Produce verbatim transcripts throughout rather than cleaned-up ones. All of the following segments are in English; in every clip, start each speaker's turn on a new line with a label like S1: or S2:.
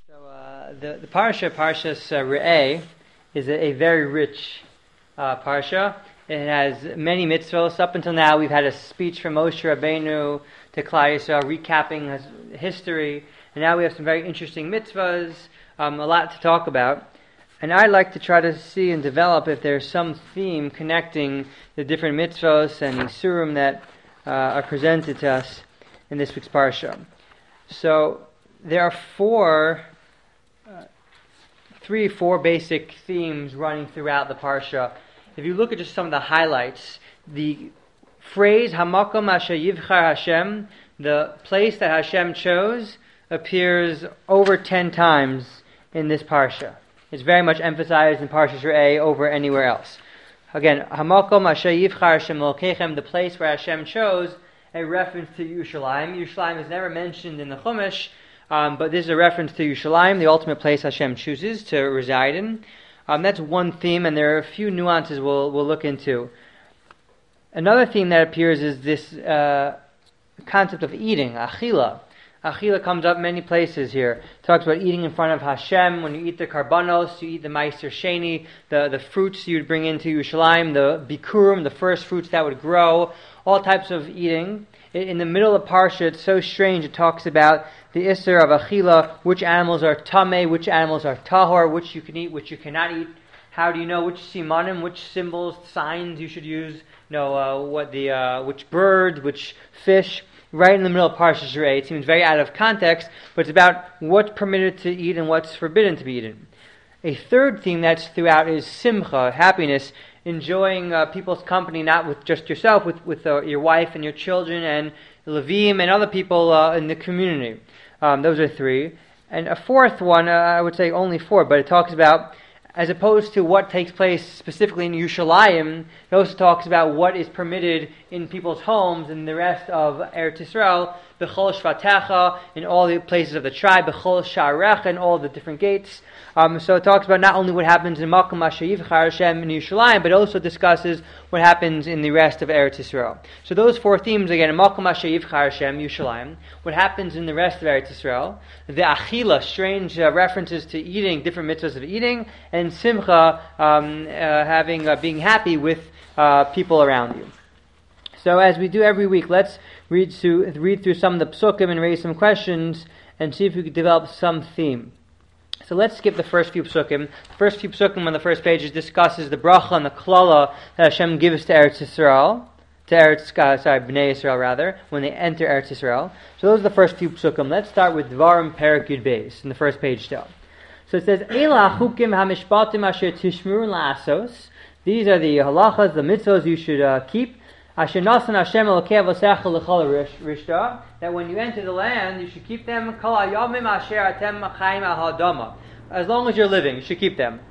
S1: So uh, the the parsha, Parshas uh, Re'eh, is a, a very rich uh, parsha. It has many mitzvos. Up until now, we've had a speech from Moshe Rabbeinu to Klal Yisrael, recapping his history, and now we have some very interesting mitzvahs, um, a lot to talk about. And I'd like to try to see and develop if there's some theme connecting the different mitzvos and isurim that uh, are presented to us in this week's parsha. So there are four, uh, three, four basic themes running throughout the parsha. If you look at just some of the highlights, the phrase Hamakom Asher Yivchar Hashem, the place that Hashem chose, appears over ten times in this parsha. It's very much emphasized in Parshas Re'eh over anywhere else. Again, Hamakom Asher Yivchar Hashem Lokechem, the place where Hashem chose, a reference to Yerushalayim. Yerushalayim is never mentioned in the Chumash, um, but this is a reference to Yerushalayim, the ultimate place Hashem chooses to reside in. Um, that's one theme, and there are a few nuances we'll we'll look into. Another theme that appears is this uh, concept of eating, achila. Achila comes up many places here. It talks about eating in front of Hashem. When you eat the karbanos, you eat the meiser sheni, the, the fruits you'd bring into Yerushalayim, the bikurim, the first fruits that would grow, all types of eating. In the middle of the parsha, it's so strange. It talks about the isser of achila, which animals are tameh, which animals are tahor, which you can eat, which you cannot eat. How do you know which simanim, which symbols, signs you should use? You know uh, what the uh, which birds, which fish. Right in the middle of Parshas Re'eh, it seems very out of context, but it's about what's permitted to eat and what's forbidden to be eaten. A third theme that's throughout is simcha, happiness, enjoying uh, people's company, not with just yourself, with with uh, your wife and your children and Levim and other people uh, in the community. Um, those are three. And a fourth one, uh, I would say only four, but it talks about, as opposed to what takes place specifically in Yerushalayim, it also talks about what is permitted in people's homes and the rest of Eretz Yisrael, B'chol Shvatecha, in all the places of the tribe, B'chol Sha'arecha, in all the different gates. Um, so it talks about not only what happens in Makom Asher Yivchar Hashem in Yerushalayim, but also discusses what happens in the rest of Eretz Yisrael. So those four themes again: Makom Asher Yivchar Hashem, Yerushalayim, what happens in the rest of Eretz Yisrael, the Achila, strange uh, references to eating, different mitzvahs of eating, and Simcha, um, uh, having uh, being happy with uh, people around you. So as we do every week, let's read through read through some of the psukim and raise some questions and see if we can develop some theme. So let's skip the first few psukim. The first few psukim on the first page discusses the bracha and the klala that Hashem gives to Eretz Yisrael, to Eretz, uh, sorry, Bnei Yisrael rather, when they enter Eretz Yisrael. So those are the first few psukim. Let's start with Dvarim Perek Yud Beis in the first page still. So it says, Eila chukim hamishpatim asher tishmurun la'asos. These are the halachas, the mitzvahs you should uh, keep. Asher nasan Hashem elokei avosecha l'chol rishta. That when you enter the land, you should keep them. Kol hayomim asher atem chayim al hadama. As long as you're living, you should keep them.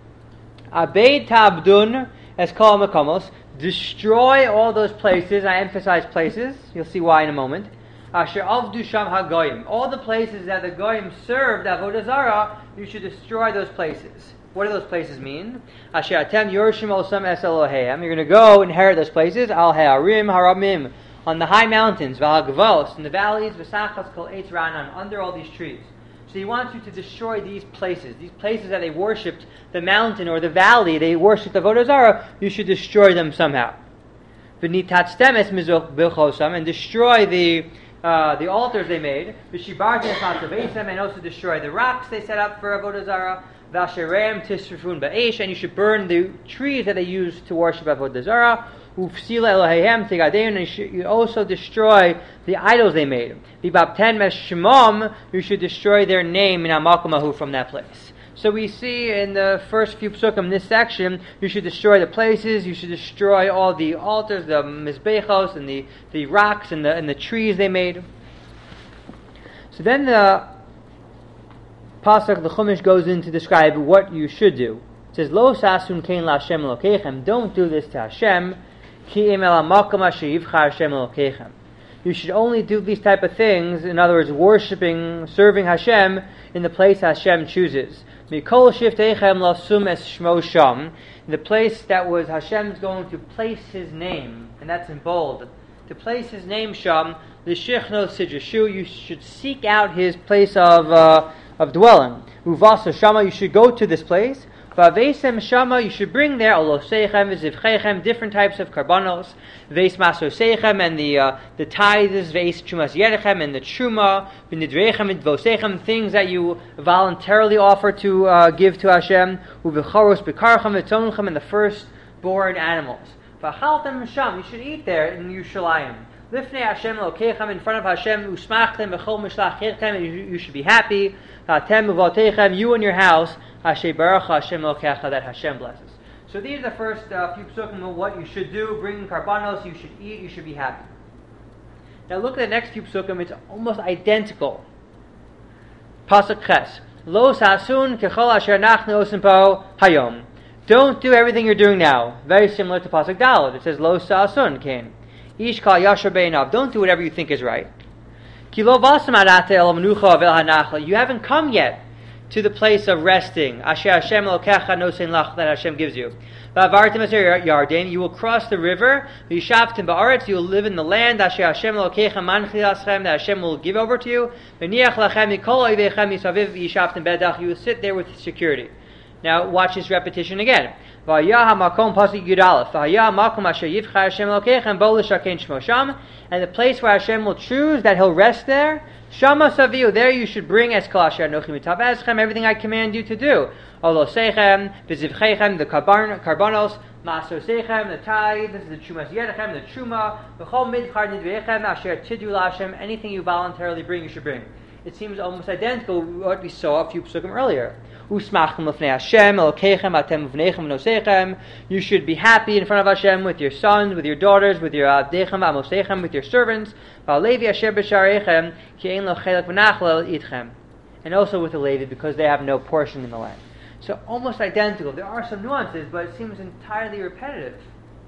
S1: Abed tabdun es kol makomos. Destroy all those places. I emphasize places. You'll see why in a moment. Asher avdu sham hagoyim. All the places that the goyim served avodah zarah, you should destroy those places. What do those places mean? Asher atem yorshim osam es Eloheim. You're going to go inherit those places. Al ha'arim haramim. On the high mountains, v'al gavos, in the valleys, v'sachas kol eitz ranan, under all these trees. So he wants you to destroy these places. These places that they worshipped, the mountain or the valley, they worshipped avodah zarah, you should destroy them somehow. V'nitatztem es mizoch bilchosam, and destroy the uh, the altars they made. V'shibartem es matzavesem, and also destroy the rocks they set up for avodah zarah. V'ashereim tisrifun ba'esh, and you should burn the trees that they used to worship avodah zarah. Ufsila Eloheihem tigadein, and you should you also destroy the idols they made. V'bapten mes shemam, you should destroy their name in Amakomahu from that place. So we see in the first few psukim, this section, you should destroy the places, you should destroy all the altars, the mizbechos, and the, the rocks, and the and the trees they made. So then the pasuk, the Chumash, goes in to describe what you should do. It says, Lo sasun kein la Hashem Elokechem, don't do this to Hashem, ki im el hamakom asher yivchar Hashem Elokechem. You should only do these type of things, in other words, worshiping, serving Hashem, in the place Hashem chooses. Mikol shiftechem lasum es shmo sham, the place that was Hashem's going to place His name, and that's in bold. To place His name sham, the shichno sidrashu, you should seek out His place of uh, of dwelling. Uvasa Shama, you should go to this place. Vavesem Shama, you should bring there Olosechem, Vizivchechem, different types of karbanos. Veis Masosechem, and the uh, the tithes, Veis Chumas Yedechem, and the Truma, Vinidrechem, and Vosechem, things that you voluntarily offer to uh, give to Hashem. Uvichoros Bekarchem, Vitzonechem, and the firstborn animals. Vachaltem Sham, you should eat there in Yerushalayim. Lifnei Hashem Elokechem, in front of Hashem, Usmachtem Bechol Mishlach Chirchem, you should be happy. Hatem Uvotechem, you and your house, Hashem Baruch Hashem Elokecha, that Hashem blesses. So these are the first uh, few psukim of what you should do. Bring karbanos, you should eat, you should be happy. Now look at the next few psukim, it's almost identical. Pasuk Ches. Lo sasun kechol asher nachnu osim po hayom. Don't do everything you're doing now. Very similar to Pasuk Daled. It says Lo sasun kain. Ish kal yasher beinav. Don't do whatever you think is right. Ki lo vasam arate el menucha vel hanachla. You haven't come yet to the place of resting. Asher Hashem Elokecha nosein lach, that Hashem gives you. V'avartim asher Yarden, you will cross the river. V'yishavtim ba'aretz, you will live in the land. Asher Hashem Elokecha manchil aschem, that Hashem will give over to you. V'niach lachem mikol oivechem yisaviv v'yishavtim bedach, you will sit there with security. Now watch this repetition again. V'ayah ha'makom pasuk yud aleph. V'ayah ha'makom asher yivchar Hashem Elokechem bo l'shakein shmo sham, and the place where Hashem will choose that He'll rest there. Shama saviu, there you should bring eskal asher anochi mitav eschem, everything I command you to do. Olosechem, v'zivchechem, the karbanos, masosechem, the tithes, the chumas yedechem, the truma, v'chol midchar nidvechem asher tidu l'Hashem, anything you voluntarily bring, you should bring. It seems almost identical to what we saw a few psukim earlier. Usmachtem l'fnei Hashem, elokechem, atem v'nechem v'nosechem. You should be happy in front of Hashem with your sons, with your daughters, with your avdechem v'amosechem, with your servants. V'alevi asher b'sharechem, ki ein lo chelek v'nachla itchem. And also with the Levi, because they have no portion in the land. So almost identical. There are some nuances, but it seems entirely repetitive.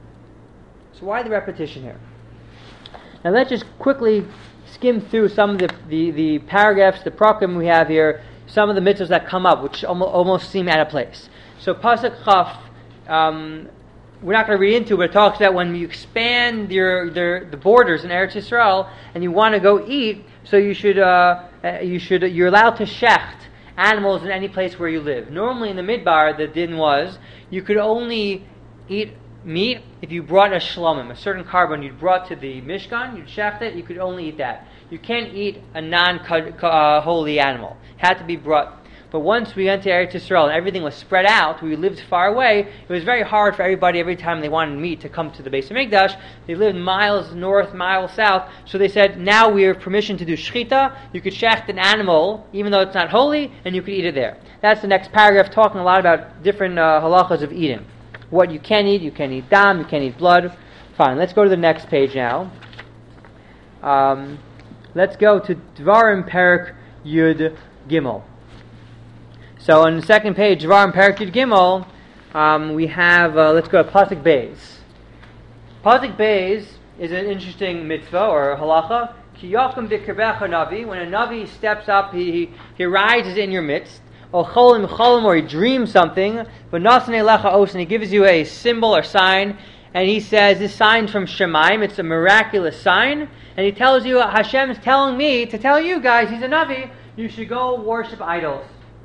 S1: So why the repetition here? Now let's just quickly skim through some of the, the, the paragraphs, the prakim we have here, some of the mitzvahs that come up, which almost, almost seem out of place. So Pasuk Chaf, um, we're not going to read into, but it talks about when you expand your the, the borders in Eretz Yisrael and you want to go eat, so you should uh, you should you're allowed to shecht animals in any place where you live. Normally in the Midbar, the din was you could only eat meat if you brought a shlomim, a certain carbon you'd brought to the Mishkan, you'd shecht it, you could only eat that. You can't eat a non-holy animal. It had to be brought. But once we went to Eretz Yisrael and everything was spread out, we lived far away, it was very hard for everybody every time they wanted meat to come to the Beis Hamikdash. They lived miles north, miles south, so they said, now we have permission to do shchita. You could shecht an animal, even though it's not holy, and you could eat it there. That's the next paragraph, talking a lot about different uh, halachas of eating. What you can eat, you can eat dam, you can eat blood. Fine, let's go to the next page now. Um... Let's go to Dvarim Perik Yud Gimel. So on the second page, Dvarim Perik Yud Gimel, um, we have, uh, let's go to Pasuk Beis. Pasuk Beis is an interesting mitzvah or halacha. Ki yakum b'kirbecha navi, when a navi steps up, he, he rises in your midst. O cholim cholim, or he dreams something. But nasanei lecha os, and he gives you a symbol or sign. And he says, this sign from Shemaim, it's a miraculous sign. And he tells you, Hashem is telling me to tell you guys, he's a Navi, you should go worship idols.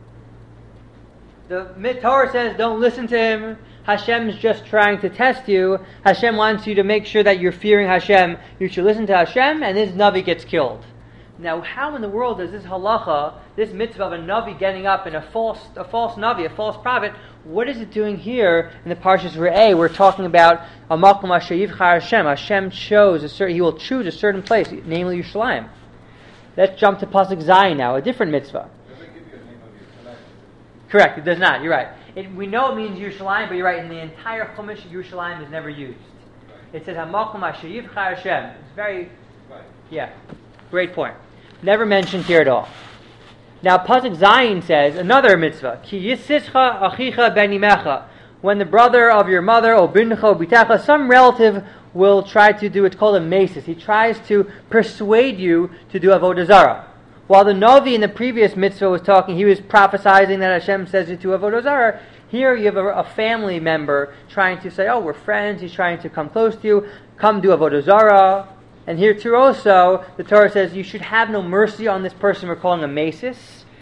S1: The Torah says, don't listen to him. Hashem is just trying to test you. Hashem wants you to make sure that you're fearing Hashem. You should listen to Hashem, and this Navi gets killed. Now, how in the world does this halacha, this mitzvah of a Navi getting up and a false a false Navi, a false prophet, what is it doing here in the Parshas Re'eh? We're talking about a makom asher yivchar Hashem. Hashem chose a certain, He will choose a certain place, namely Yerushalayim. Let's jump to Pasuk Zayin now, a different mitzvah.
S2: Does it give you a name of Yerushalayim?
S1: Correct, it does not, you're right. It, we know it means Yerushalayim, but you're right, in the entire Chumash, Yerushalayim is never used. Right. It says, ha-makom asher yivchar Hashem. It's very,
S2: right.
S1: yeah, great point. Never mentioned here at all. Now, Pasuk Zayin says, another mitzvah, Ki yisischa achicha ben imecha. When the brother of your mother, o bincha, o bitecha, some relative will try to do, it's called a mesis. He tries to persuade you to do avodah zarah. While the Navi in the previous mitzvah was talking, he was prophesizing that Hashem says to do avodah zarah. Here you have a, a family member trying to say, oh, we're friends, he's trying to come close to you, come do avodah zarah. And here too also, the Torah says you should have no mercy on this person we're calling a mesis.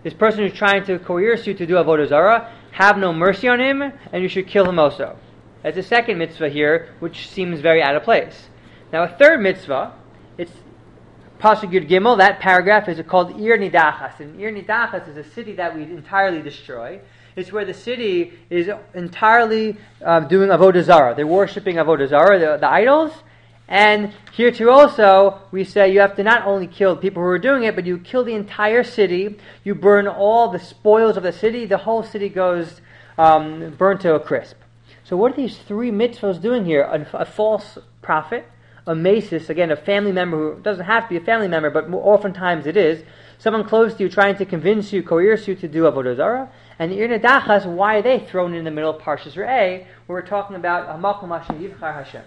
S1: this person who's trying to coerce you to do avodah zarah, have no mercy on him, and you should kill him also. That's a second mitzvah here, which seems very out of place. Now a third mitzvah, it's Pasuk Yud Gimel, that paragraph is called Ir Nidachas. And Ir Nidachas is a city that we entirely destroy. It's where the city is entirely uh, doing avodah zarah. They're worshipping avodah zarah, the, the idols. And here too also, we say you have to not only kill people who are doing it, but you kill the entire city. You burn all the spoils of the city. The whole city goes um, burnt to a crisp. So what are these three mitzvahs doing here? A, a false prophet, a masis, again, a family member who doesn't have to be a family member, but more, oftentimes it is. Someone close to you trying to convince you, coerce you to do avodah zarah. And the Ir Nidachas, why are they thrown in the middle of Parshas Re'eh, where we're talking about Hamakom Hashem Yivchar Hashem.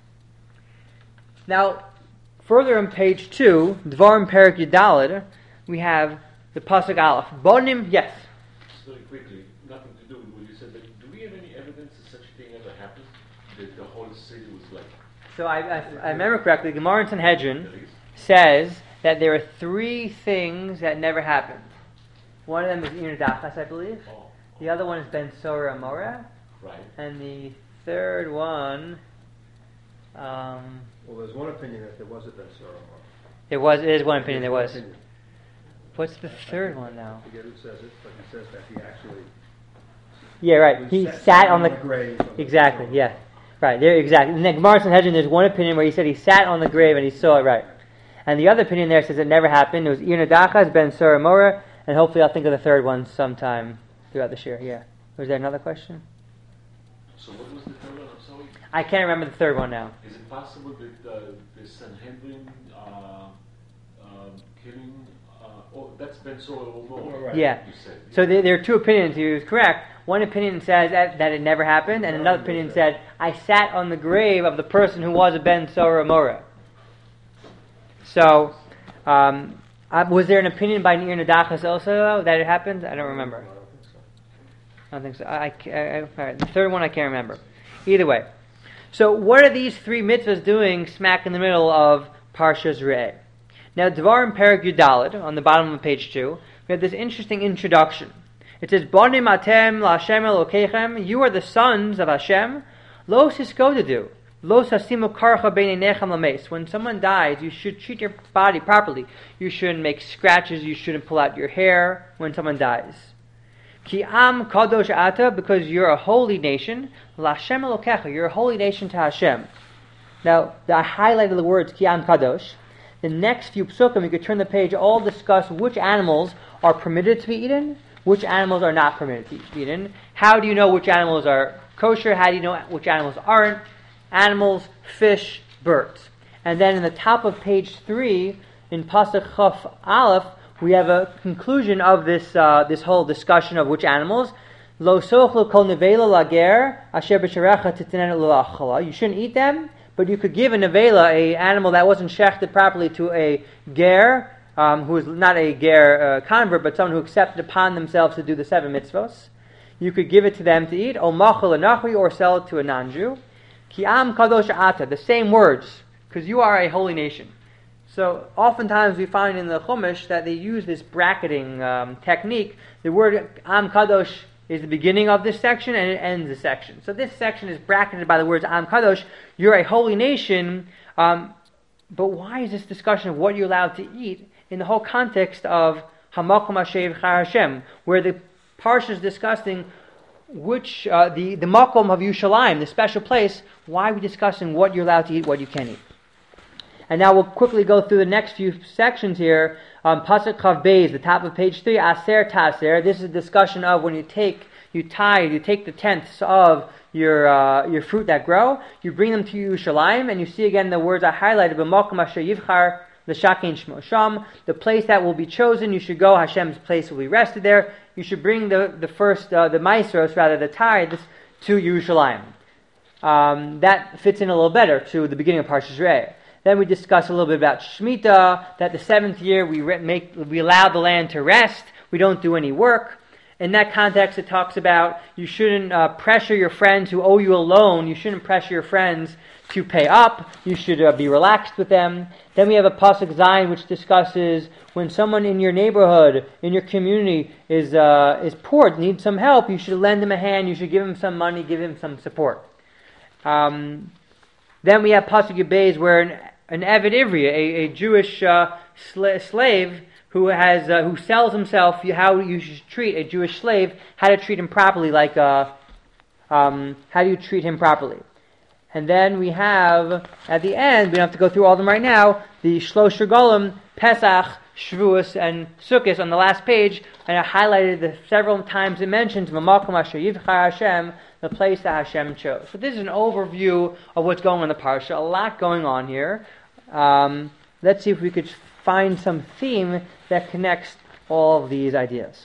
S1: Now, further on page two, Dvarim Perek Yudalid, we have the Pasuk Aleph. Bonim, yes.
S3: Just very quickly, nothing to do with what you said, but do we have any evidence that such a thing ever happened? That the whole city was like...
S1: So I, I, I remember correctly, Gemara in Sanhedrin says that there are three things that never happened. One of them is Ir Nidachas, I believe.
S3: Oh, oh.
S1: The other one is Ben Sora Amora.
S3: Right.
S1: And the third one... Um,
S2: Well, there's one opinion that there was a Ben Sora Amora.
S1: there was, it is one opinion there was.
S2: Opinion.
S1: What's the third one now?
S2: I forget who says it, but he says that he actually
S1: Yeah, right. He
S2: sat,
S1: sat on the...
S2: grave. Of the
S1: Exactly,
S2: Sora.
S1: yeah. Right, there, exactly. In the Gemara Sanhedrin, there's one opinion where he said he sat on the grave and he saw it, right. And the other opinion there says it never happened. It was Ir Nidachas, Ben Sora Amora, and hopefully I'll think of the third one sometime throughout this year, yeah. Was there another question?
S3: So what was the third one? I'm sorry.
S1: I can't remember the third one now.
S3: Is it possible that uh, the Sanhedrin uh, um, killing... Uh, oh, that's Ben Sora Amora.
S2: Right.
S1: Yeah.
S3: You said.
S1: So there, there are two opinions. He was correct. One opinion says that, that it never happened, and another opinion said, I sat on the grave of the person who was a Ben Sora Amora. So, um, uh, was there an opinion by Ir Nidachas also, though, that it happened? I don't remember. I don't think so. I, I, I, all right. The third one I can't remember. Either way. So what are these three mitzvahs doing smack in the middle of Parshas Re'eh? Now, Dvarim Perek Yudalid, on the bottom of page two, we have this interesting introduction. It says, Bonim atem la'Hashem Elokeichem, you are the sons of Hashem, lo siskodedu, lo sasimu karcha beineinechem lameis. When someone dies, you should treat your body properly. You shouldn't make scratches, you shouldn't pull out your hair when someone dies. Ki am kadosh ata, because you're a holy nation. L'Hashem Elokecha, you're a holy nation to Hashem. Now, I highlighted the words Ki am kadosh. The next few psukim, you could turn the page, all discuss which animals are permitted to be eaten, which animals are not permitted to be eaten. How do you know which animals are kosher? How do you know which animals aren't? Animals, fish, birds. And then in the top of page three, in Pasuk Chaf Aleph, we have a conclusion of this uh, this whole discussion of which animals. Lo sochlu kol nevela lager asher b'sharecha titinen l'achala. You shouldn't eat them, but you could give a nevela, a animal that wasn't shechted properly, to a ger, um, who is not a ger uh, convert, but someone who accepted upon themselves to do the seven mitzvos. You could give it to them to eat, o machal anachri, or sell it to a non-Jew. Ki am kadosh ata, the same words, because you are a holy nation. So oftentimes we find in the Chumash that they use this bracketing um, technique. The word Am Kadosh is the beginning of this section and it ends the section. So this section is bracketed by the words Am Kadosh. You're a holy nation. Um, but why is this discussion of what you're allowed to eat in the whole context of Hamakom Hashem Yivchar Hashem, where the parsha is discussing which uh, the the makom of Yerushalayim, the special place? Why are we discussing what you're allowed to eat, what you can't eat? And now we'll quickly go through the next few sections here. Um, Pasuk Chav Beis, the top of page three, Aser Taser. This is a discussion of when you take, you tithe, you take the tenths of your uh, your fruit that grow, you bring them to Yerushalayim, and you see again the words I highlighted, B'makom asher yivchar l'shakein shmo sham, the place that will be chosen, you should go, Hashem's place will be rested there. You should bring the, the first, uh, the maasros, rather the tithes, to Yerushalayim. Um, that fits in a little better to the beginning of Parshas Re'eh. Then we discuss a little bit about Shemitah, that the seventh year we re- make we allow the land to rest, we don't do any work. In that context, it talks about you shouldn't uh, pressure your friends who owe you a loan, you shouldn't pressure your friends to pay up. You should uh, be relaxed with them. Then we have a pasuk Zayin which discusses when someone in your neighborhood, in your community, is uh, is poor, needs some help. You should lend him a hand. You should give him some money. Give him some support. Um, then we have pasuk Yubez where an, an Eved Ivri, a, a Jewish uh, sla- slave who has uh, who sells himself, how you should treat a Jewish slave, how to treat him properly, like uh, um, how do you treat him properly. And then we have, at the end, we don't have to go through all of them right now, the Shlosh Regalim, Pesach, Shavuos, and Sukkot on the last page, and I highlighted the several times it mentions V'makom asher yivchar Hashem, the place that Hashem chose. So this is an overview of what's going on in the Parsha. A lot going on here. Um, let's see if we could find some theme that connects all of these ideas.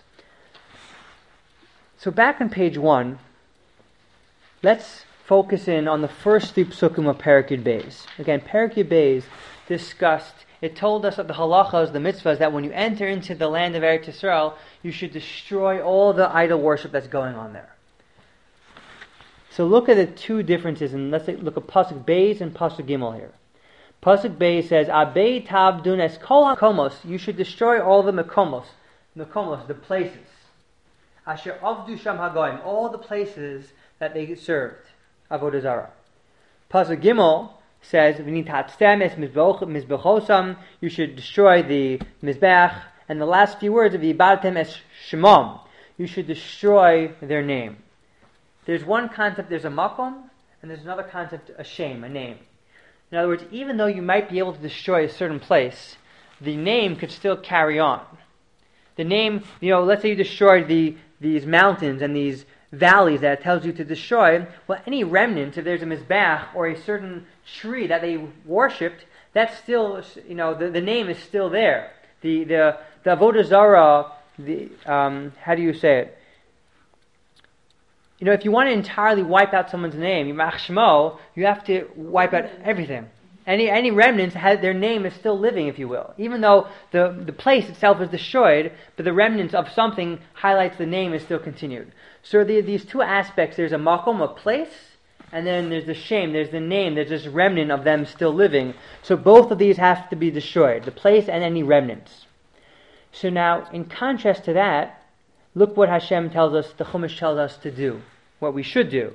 S1: So back on page one, let's focus in on the first three psukim of Perek Yud Beis. Again, Perek Yud Beis discussed, it told us that the halachas, the mitzvahs, that when you enter into the land of Eretz Yisrael, you should destroy all the idol worship that's going on there. So look at the two differences, and let's look at Pasuk Beis and Pasuk Gimel here. Pasuk Beis says, Abei tabdun es kol hakomos, you should destroy all the mekomos, mekomos, the places. Asher avdu sham hagoyim, all the places that they served. Avodah Zarah. Pasuk Gimel says, "V'nitatztem es mizbechosam." You should destroy the mizbech, and the last few words of "V'yibaltem es shemam." You should destroy their name. There's one concept. There's a makom, and there's another concept, a shame, a name. In other words, even though you might be able to destroy a certain place, the name could still carry on. The name, you know, let's say you destroyed the these mountains and these valleys that it tells you to destroy, well, any remnant, if there's a mizbach or a certain tree that they worshipped, that's still, you know, the, the name is still there. The the the Avodah Zarah, the um, how do you say it? You know, if you want to entirely wipe out someone's name, Yimach Shmo, you have to wipe out everything. Any any remnants, has, their name is still living, if you will. Even though the, the place itself is destroyed, but the remnants of something highlights the name is still continued. So the, these two aspects, there's a makom, a place, and then there's the shame, there's the name, there's this remnant of them still living. So both of these have to be destroyed, the place and any remnants. So now, in contrast to that, look what Hashem tells us, the Chumash tells us to do, what we should do.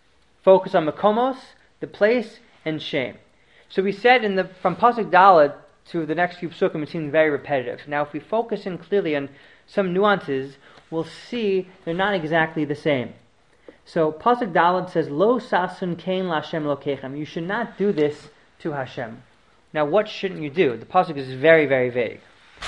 S1: Focus on makomos, the place, and shame. So we said in the from Pasuk Dalet to the next few psukim, it seems very repetitive. Now, if we focus in clearly on some nuances, we'll see they're not exactly the same. So Pasuk Dalet says, "Lo sasun kein laHashem lokechem." You should not do this to Hashem. Now, what shouldn't you do? The Pasuk is very, very vague.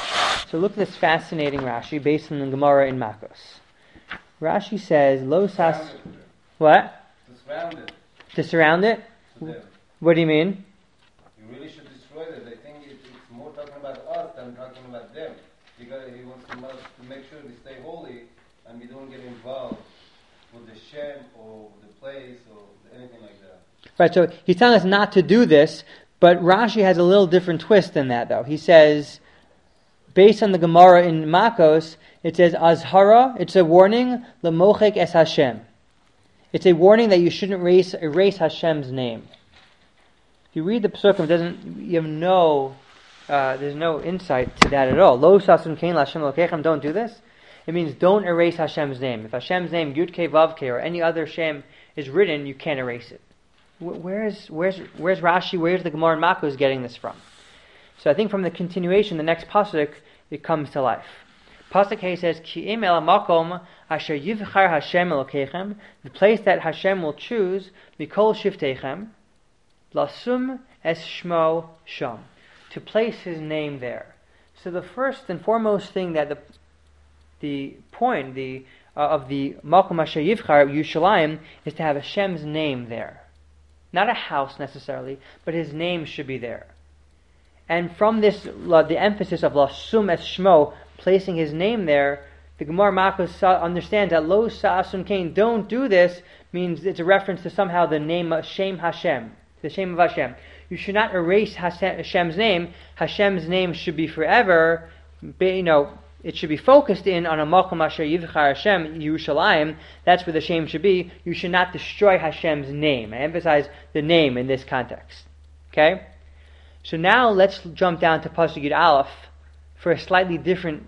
S1: So look at this fascinating Rashi based on the Gemara in Makos. Rashi says, "Lo sas." What?
S4: To surround it.
S1: To surround it?
S4: To them.
S1: What do you mean?
S4: You really should destroy it. I think it, it's more talking about us than talking about them. Because he wants to, to make sure we stay holy and we don't get involved with the Shem or the place or anything like that.
S1: Right, so he's telling us not to do this, but Rashi has a little different twist than that, though. He says, based on the Gemara in Makos, it says, Azhara, it's a warning, L'mochek es Hashem. It's a warning that you shouldn't erase, erase Hashem's name. If you read the Psukim, it doesn't, you have no, uh, there's no insight to that at all. Lo sasun kein laHashem lokechem, don't do this. It means don't erase Hashem's name. If Hashem's name, Yud Kei Vav Kei, or any other Shem is written, you can't erase it. Where's where's where's Rashi? Where's the Gemara in Makos getting this from? So I think from the continuation, the next pasuk, it comes to life. Pasuk Hay says, "Ki im el makom asher yivchar Hashem elokechem," the place that Hashem will choose, mikol shiftechem, lasum es shmo sham, to place His name there. So the first and foremost thing that the the point the uh, of the makom asher yivchar Yerushalayim is to have Hashem's name there, not a house necessarily, but His name should be there. And from this, uh, the emphasis of lasum es shmo, placing His name there, the Gemara Makos understands that lo sa'asun kain, don't do this, means it's a reference to somehow the name of Shem Hashem, the shame of Hashem. You should not erase Hashem's name. Hashem's name should be forever, you know, it should be focused in on a Makom Asher Yivchar Hashem, Yerushalayim. That's where the shame should be. You should not destroy Hashem's name. I emphasize the name in this context. Okay? So now let's jump down to Pasuk Yud Aleph for a slightly different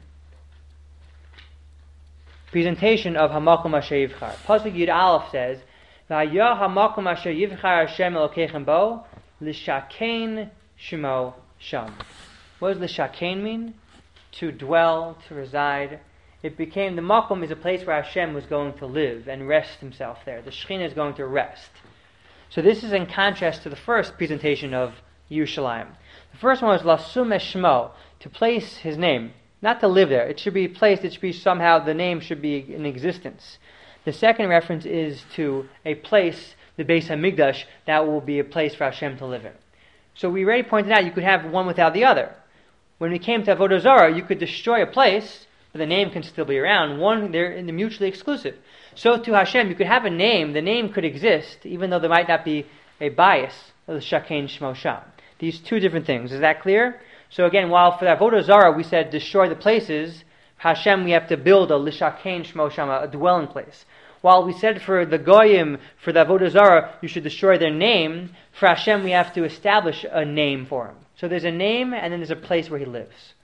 S1: presentation of Hamakom Asher Yivchar. Pasuk Yud Aleph says, V'haya Hamakom Asher Yivchar Hashem Elokeichem Bo, L'shakein Shemo Sham. What does L'shakein mean? To dwell, to reside. It became, the Makom is a place where Hashem was going to live and rest himself there. The Shekhinah is going to rest. So this is in contrast to the first presentation of Yerushalayim. The first one was Lasum Eshmo, to place his name. Not to live there. It should be placed, it should be somehow, the name should be in existence. The second reference is to a place, the Beis HaMikdash, that will be a place for Hashem to live in. So we already pointed out you could have one without the other. When we came to Avodah Zarah, you could destroy a place, but the name can still be around. One, they're mutually exclusive. So to Hashem, you could have a name, the name could exist, even though there might not be a bias of the Shakein Shemo Sham. These two different things. Is that clear? So again, while for the Avodah Zarah we said destroy the places, Hashem we have to build a Lishakein Shemo Sham, a dwelling place. While we said for the Goyim, for the Avodah Zarah, you should destroy their name, for Hashem we have to establish a name for him. So there's a name and then there's a place where he lives.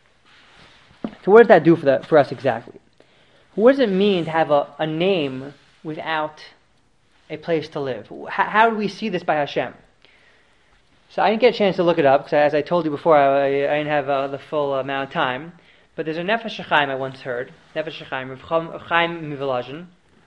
S1: So what does that do for, the, for us exactly? What does it mean to have a, a name without a place to live? How, how do we see this by Hashem? So I didn't get a chance to look it up, because as I told you before, I, I didn't have uh, the full amount of time. But there's a Nefesh HaChaim I once heard, Nefesh HaChaim, Rav Chaim Mivolozhin,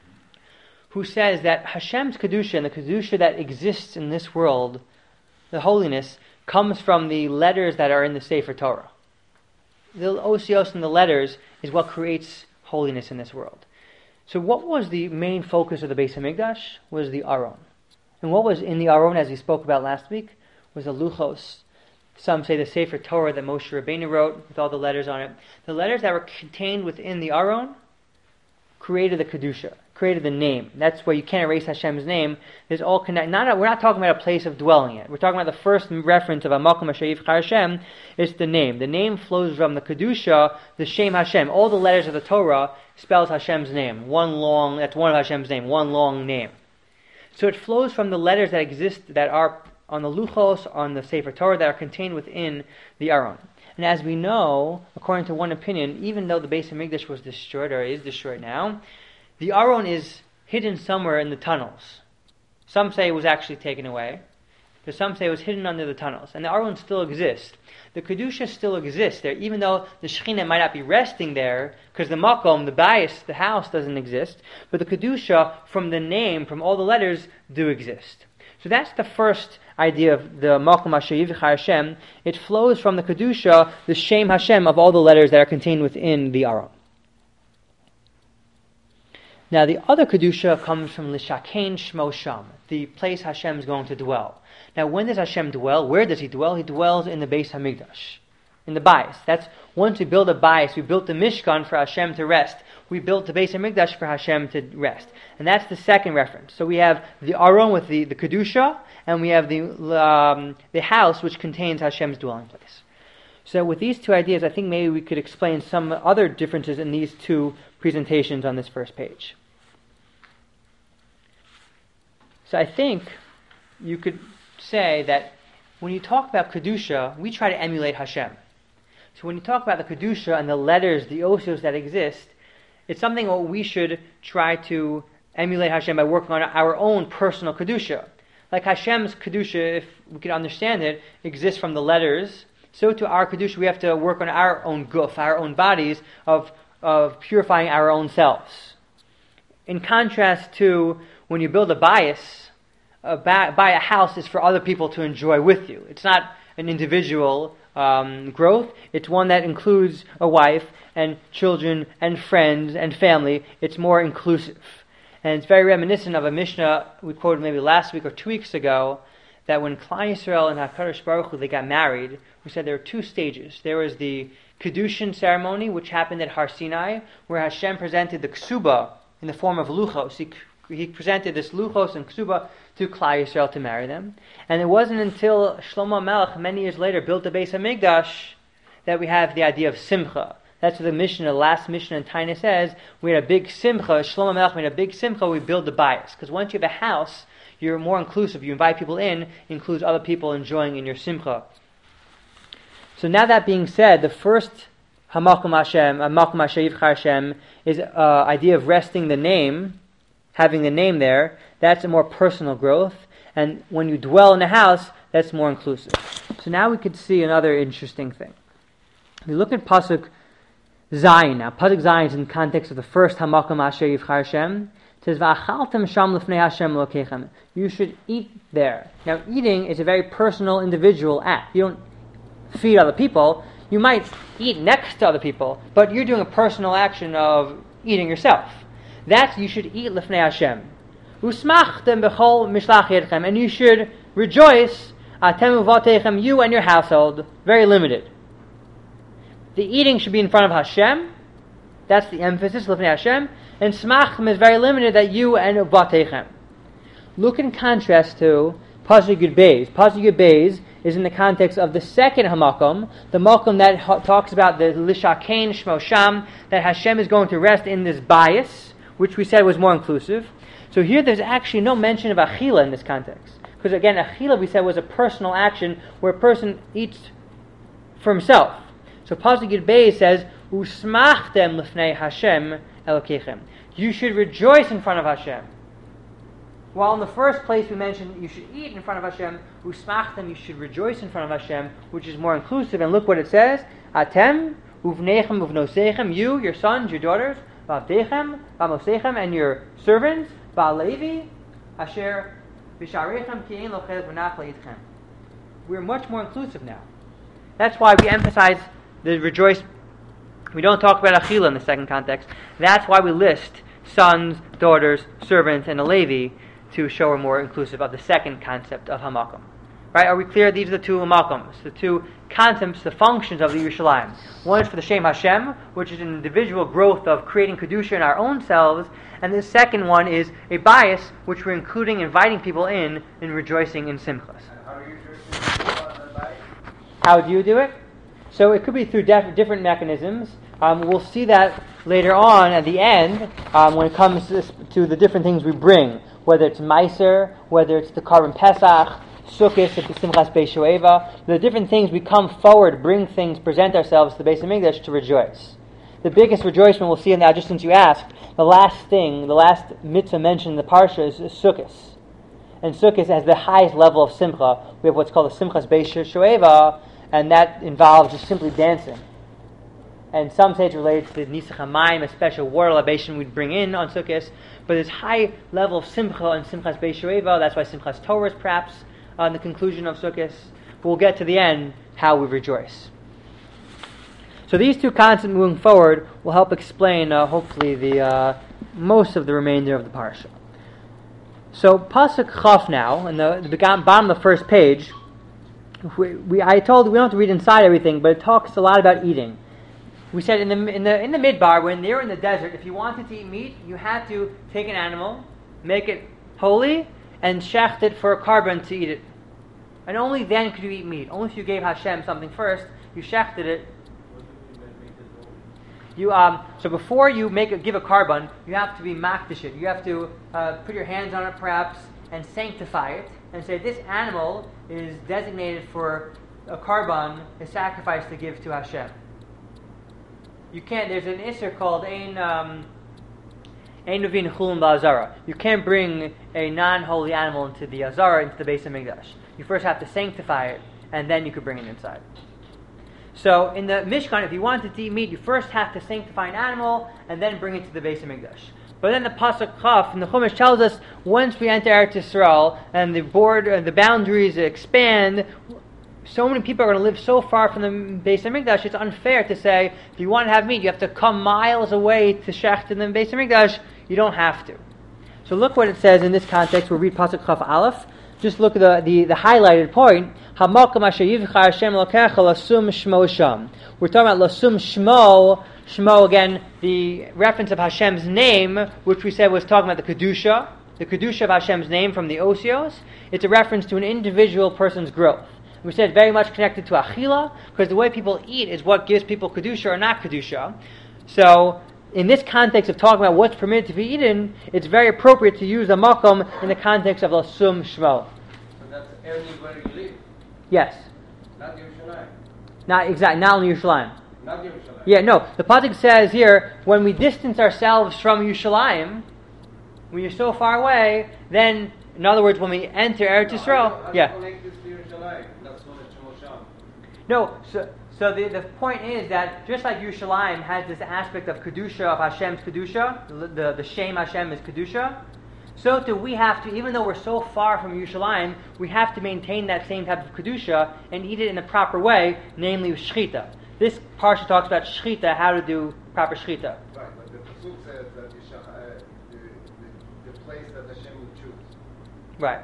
S1: who says that Hashem's Kedusha, and the Kedusha that exists in this world, the holiness, comes from the letters that are in the Sefer Torah. The osios and the letters is what creates holiness in this world. So what was the main focus of the Beis HaMikdash? Was the Aron. And what was in the Aron, as we spoke about last week, was the Luchos. Some say the Sefer Torah that Moshe Rabbeinu wrote with all the letters on it. The letters that were contained within the Aron created the Kedusha, created the name. That's where you can't erase Hashem's name. There's all connect. Not, we're not talking about a place of dwelling yet. We're talking about the first reference of Hamakom Asher Yivchar Hashem. It's the name. The name flows from the Kedusha, the Shem Hashem. All the letters of the Torah spells Hashem's name. One long, that's one of Hashem's name, one long name. So it flows from the letters that exist, that are on the Luchos, on the Sefer Torah, that are contained within the Aron. And as we know, according to one opinion, even though the Beis HaMikdash was destroyed, or is destroyed now, the Aron is hidden somewhere in the tunnels. Some say it was actually taken away, but some say it was hidden under the tunnels. And the Aron still exists. The Kedusha still exists there, even though the Shekhinah might not be resting there, because the Makom, the bias, the house doesn't exist, but the Kedusha, from the name, from all the letters, do exist. So that's the first idea of the Makom Asher Yivchar Hashem. It flows from the Kedusha, the Shem Hashem, of all the letters that are contained within the Aron. Now the other Kedusha comes from Lishakein Shemo Sham, the place Hashem is going to dwell. Now when does Hashem dwell? Where does he dwell? He dwells in the Beis HaMikdash, in the Bayis. That's, once we build a Bayis, we built the Mishkan for Hashem to rest. We built the Beis HaMikdash for Hashem to rest. And that's the second reference. So we have the Aron with the, the Kedusha, and we have the um, the house which contains Hashem's dwelling place. So with these two ideas, I think maybe we could explain some other differences in these two presentations on this first page. So I think you could say that when you talk about Kedusha, we try to emulate Hashem. So when you talk about the Kedusha and the letters, the osios that exist, it's something that we should try to emulate Hashem by working on our own personal Kedusha. Like Hashem's Kedusha, if we could understand it, exists from the letters, so to our Kedusha we have to work on our own guf, our own bodies, of, of purifying our own selves. In contrast to when you build a bias, a ba- buy a house is for other people to enjoy with you. It's not an individual um, growth. It's one that includes a wife and children and friends and family. It's more inclusive. And it's very reminiscent of a Mishnah we quoted maybe last week or two weeks ago, that when Klal Yisrael and HaKadosh Baruch Hu, they got married, we said there were two stages. There was the Kedushin ceremony, which happened at Har Sinai, where Hashem presented the Ksuba in the form of Luchos. He, he presented this Luchos and Ksuba to Klal Yisrael to marry them. And it wasn't until Shlomo Melech, many years later, built the Beis HaMikdash, that we have the idea of Simcha, That's what the Mishnah, the last Mishnah in Taina says. We had a big simcha, Shlomo Melech made a big simcha, we build the bias. Because once you have a house, you're more inclusive. You invite people in, it includes other people enjoying in your simcha. So now that being said, the first Hamakom Hashem, Hamakom Asher Yivchar Hashem, is uh, idea of resting the name, having the name there. That's a more personal growth. And when you dwell in a house, that's more inclusive. So now we could see another interesting thing. If you look at Pasuk Zayin now, Pasuk Zayin is in the context of the first Hamakom Asher Yivchar Hashem. It says, "Va'achaltem sham lefnei Hashem Elokechem." You should eat there. Now, eating is a very personal, individual act. You don't feed other people. You might eat next to other people, but you're doing a personal action of eating yourself. That's you should eat lefnei Hashem. Usmachtem bechol mishlach yedchem, and you should rejoice. Atem uvatechem, you and your household. Very limited. The eating should be in front of Hashem. That's the emphasis, lifnei Hashem. And smachim is very limited, that you and uvatechem. Look in contrast to Pasuk Yud Beis. Pasuk Yud Beis is in the context of the second Hamakom, the Makom that ha- talks about the Lishakein Shmo Sham, that Hashem is going to rest in this bias, which we said was more inclusive. So here there's actually no mention of Achila in this context. Because again, Achila we said was a personal action where a person eats for himself. So Pasuk Yud Beis says, Usmachtem lefnei Hashem Elokechem. You should rejoice in front of Hashem. While in the first place we mentioned you should eat in front of Hashem, Usmachtem, you should rejoice in front of Hashem, which is more inclusive. And look what it says, Atem, uvnechem uvnosechem, you, your sons, your daughters, vavdechem, vamosechem, and your servants, va'alevi, asher, visharechem, ki ein lo chelek v'nach leitchem. We're much more inclusive now. That's why we emphasize the rejoice. We don't talk about Achila in the second context. That's why we list sons, daughters, servants, and a Levi to show we're more inclusive of the second concept of Hamakom. Right? Are we clear? These are the two Hamakoms, the two concepts, the functions of the Yerushalayim. One is for the Shem Hashem, which is an individual growth of creating Kedusha in our own selves, and the second one is a bias, which we're including, inviting people in, and rejoicing in Simchas.
S4: How do you do the bias?
S1: How do you do it? So it could be through def- different mechanisms. Um, we'll see that later on at the end um, when it comes to, this, to the different things we bring, whether it's Meiser, whether it's the Karban Pesach, Sukkot, the Simchas Beis Shoeva, the different things we come forward, bring things, present ourselves to the Beis Hamikdash to rejoice. The biggest rejoicement we'll see in that, just since you asked, the last thing, the last mitzvah mentioned in the Parsha is, is Sukkot. And Sukkot has the highest level of Simcha. We have what's called the Simchas Beis Shoeva, and that involves just simply dancing. And some say it's related to the Nisach HaMayim, a special water libation we'd bring in on Sukkot. But there's high level of Simcha and Simchas Beis Shoeva. That's why Simchas Torah is perhaps on the conclusion of Sukkot. But we'll get to the end how we rejoice. So these two concepts moving forward will help explain, uh, hopefully, the uh, most of the remainder of the parsha. So Pasuk Chaf now, in the, the bottom of the first page, we, we I told we don't have to read inside everything, but it talks a lot about eating. We said in the in the in the midbar, when they were in the desert, if you wanted to eat meat, you had to take an animal, make it holy, and shecht it for a carbon to eat it. And only then could you eat meat. Only if you gave Hashem something first, you shechted it. You um so before you make a, give a carbon, you have to be makdish it. You have to uh, put your hands on it perhaps and sanctify it and say this animal is designated for a carbon, a sacrifice to give to Hashem. You can't. There's an isser called ein um, ein nuvin chulin ba'azara. You can't bring a non-holy animal into the azara, into the Beis Hamikdash. You first have to sanctify it, and then you could bring it inside. So in the Mishkan, if you wanted to eat meat, you first have to sanctify an animal and then bring it to the Beis Hamikdash. But then the Pasuk Chaf in the Chumash tells us once we enter Eretz Yisrael and the border, the boundaries expand. So many people are going to live so far from the Beis Hamikdash, it's unfair to say, if you want to have meat, you have to come miles away to shecht in the Beis Hamikdash. You don't have to. So look what it says in this context. We'll read Pasuk Chaf Aleph. Just look at the, the, the highlighted point. Hamakom asher yivchar Hashem Elokecha lasum shmo sham. We're talking about lasum shmo. Shmo, again, the reference of Hashem's name, which we said was talking about the Kedusha. The Kedusha of Hashem's name from the Osios. It's a reference to an individual person's growth. We said very much connected to achila, because the way people eat is what gives people kedusha or not kedusha. So, in this context of talking about what's permitted to be eaten, it's very appropriate to use the makom in the context of lasum shmo.
S4: So that's everywhere you live,
S1: Yes,
S4: not Yerushalayim.
S1: not exactly, not only Yerushalayim.
S4: Not Yerushalayim.
S1: Yeah, no. The pasuk says here, when we distance ourselves from Yerushalayim, when you're so far away, then, in other words, when we enter Eretz
S4: No,
S1: Yisrael,
S4: I don't, I
S1: yeah.
S4: don't connect this to Yerushalayim. That's what it's Shemosham.
S1: No, so so the, the point is that just like Yerushalayim has this aspect of kedusha, of Hashem's kedusha, the, the the Shem Hashem is kedusha, so too we have to, even though we're so far from Yerushalayim, we have to maintain that same type of kedusha and eat it in the proper way, namely with shechita. This parsha talks about shechita, how to do proper shechita.
S4: Right, but the pasuk says that you shall, uh, the, the, the place that Hashem will choose.
S1: Right.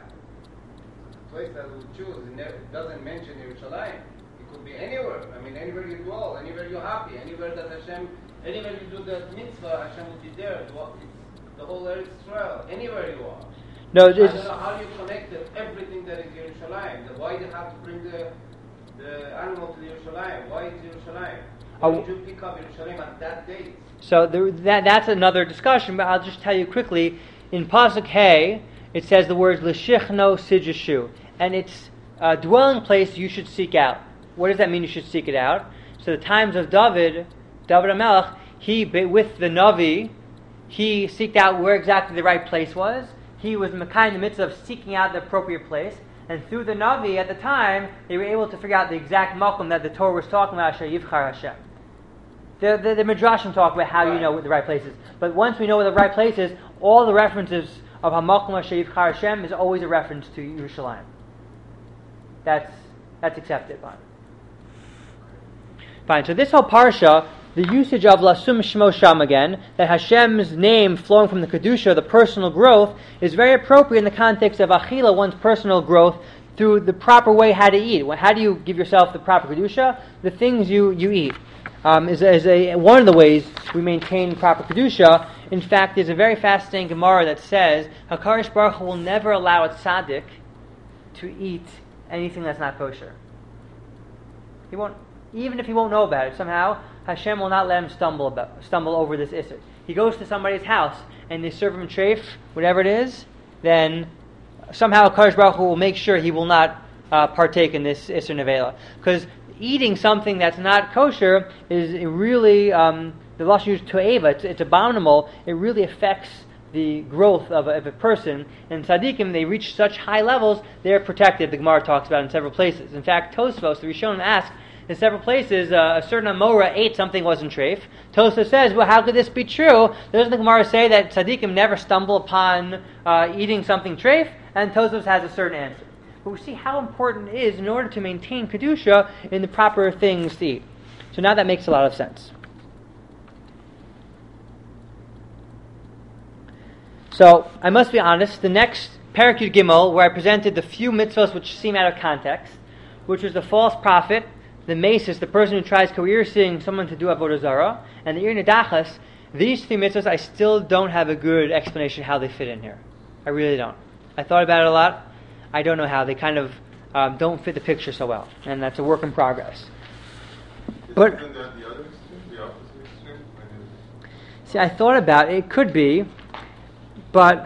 S4: The place that will choose, it, never, it doesn't mention Yerushalayim. It could be anywhere. I mean, anywhere you dwell, anywhere you're happy, anywhere that Hashem, anywhere you do the mitzvah, Hashem will be there. It's the whole Eretz Israel, anywhere you are.
S1: No,
S4: I
S1: it's,
S4: don't know how you connect everything that is Yerushalayim. The- Why do you have to bring the the animal to Yerushalayim? Why is Yerushalayim? Why
S1: Oh.
S4: did you pick up Yerushalayim at that date?
S1: So there, that that's another discussion, but I'll just tell you quickly. In pasuk Hey, it says the words "L'shichno sijashu," and it's a dwelling place you should seek out. What does that mean? You should seek it out. So the times of David, David HaMelech, he with the Navi, he seeked out where exactly the right place was. He was in the kind of midst of seeking out the appropriate place. And through the Navi at the time, they were able to figure out the exact makom that the Torah was talking about, Asher Yivchar Hashem. The, the, the Midrashim talk about how
S4: Right.
S1: you know what the right place is. But once we know what the right place is, all the references of HaMakom Asher Yivchar Hashem is always a reference to Yerushalayim. That's that's accepted. Fine. Fine. So this whole parsha, the usage of Lasum Shmo Sham again, that Hashem's name flowing from the Kedusha, the personal growth, is very appropriate in the context of Achila, one's personal growth, through the proper way how to eat. Well, how do you give yourself the proper Kedusha? The things you, you eat. Um, is, is a, one of the ways we maintain proper Kedusha. In fact, there's a very fascinating Gemara that says, HaKadosh Baruch Hu will never allow a tzaddik to eat anything that's not kosher. He won't, even if he won't know about it, somehow Hashem will not let him stumble about, stumble over this issur. He goes to somebody's house and they serve him treif, whatever it is, then somehow HaKadosh Baruch Hu will make sure he will not uh, partake in this issur nevela. Because eating something that's not kosher is really, um, the lashon used to'eva, it's, it's abominable. It really affects the growth of a, of a person. And tzaddikim, they reach such high levels, they're protected. The Gemara talks about it in several places. In fact, Tosfos, the Rishonim, ask in several places, uh, a certain Amora ate something wasn't treif. Tosfos says, well, how could this be true? Doesn't the Gemara say that tzaddikim never stumble upon uh, eating something treif? And Tosfos has a certain answer. But we see how important it is in order to maintain Kedusha in the proper things to eat. So now that makes a lot of sense. So, I must be honest, the next Perek Yud Gimel, where I presented the few mitzvahs which seem out of context, which was the false prophet, the maces, the person who tries coercing someone to do Avodah Zarah, and the Ir Nidachas, these three mitzvahs, I still don't have a good explanation how they fit in here. I really don't. I thought about it a lot. I don't know how. They kind of um, don't fit the picture so well, and that's a work in progress.
S5: Is
S1: But
S5: it the other extreme, the opposite extreme? When
S1: see, I thought about it. It could be, but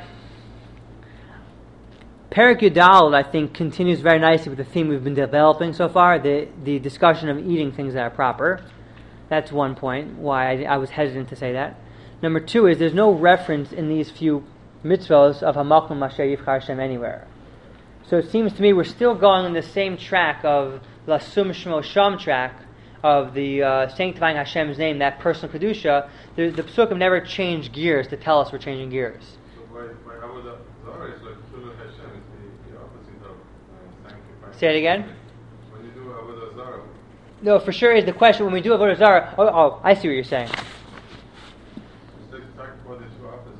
S1: Perek Yudal, I think, continues very nicely with the theme we've been developing so far, the the discussion of eating things that are proper. That's one point, why I, I was hesitant to say that. Number two is there's no reference in these few mitzvahs of Hamakom Asher Yivchar Hashem anywhere. So it seems to me we're still going on the same track of Lasum Shmo Sham track, of the uh, sanctifying Hashem's name, that personal Kedusha. The, the Psukim never change gears to tell us we're changing gears.
S5: So by, by Avodah Zarah, it's like Chilul Hashem is the, the opposite of uh, sanctifying.
S1: Say it again?
S5: When you do Avodah Zarah,
S1: No, for sure is the question when we do Avodah Zarah. Oh, oh, I see what you're saying.
S5: it's like talking about the two opposites.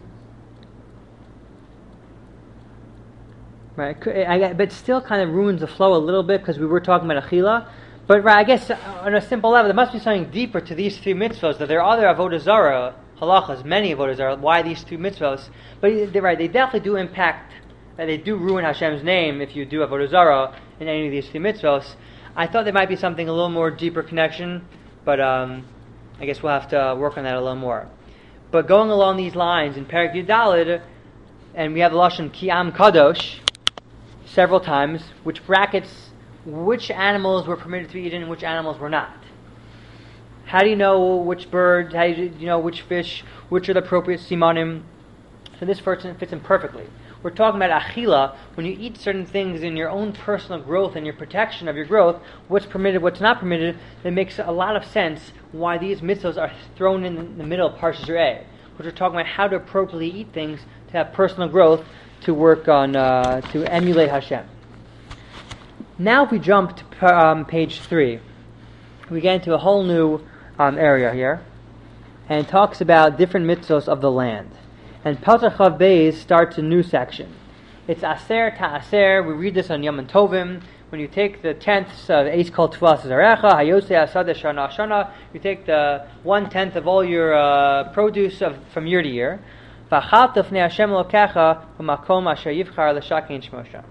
S1: Right, Could- I, I, but still kind of ruins the flow a little bit because we were talking about Achila. But right, I guess uh, on a simple level, there must be something deeper to these three mitzvahs. That there are other Avodah Zarah halachas, many Avodah Zarah. Why these three mitzvahs? But they're right, they definitely do impact. Uh, they do ruin Hashem's name if you do Avodah Zarah in any of these three mitzvahs. I thought there might be something a little more deeper connection, but um, I guess we'll have to work on that a little more. But going along these lines in Perek Yudalid, and we have the lashon Ki'am Kadosh several times, which brackets which animals were permitted to be eaten and which animals were not. How do you know which bird? How do you, you know which fish? Which are the appropriate simanim? So this fits in, fits in perfectly. We're talking about achila. When you eat certain things in your own personal growth and your protection of your growth, what's permitted, what's not permitted, it makes a lot of sense why these mitzvahs are thrown in the middle of Parshas Re'eh, which we're talking about how to appropriately eat things to have personal growth, to work on, uh, to emulate Hashem. Now if we jump to um, page three, we get into a whole new um, area here, and it talks about different mitzvahs of the land. And Pasuk Chav Beis starts a new section. It's Aser Ta'aser. We read this on Yom Tovim. When you take the tenths of Eis Kol Tefillas Zarecha, Hayosei Asad Shana Shana, you take the one tenth of all your uh, produce of, from year to year. V'achalta Fnei Hashem Elokecha B'makom Asher Yivchar L'Shakein Shmo Sham.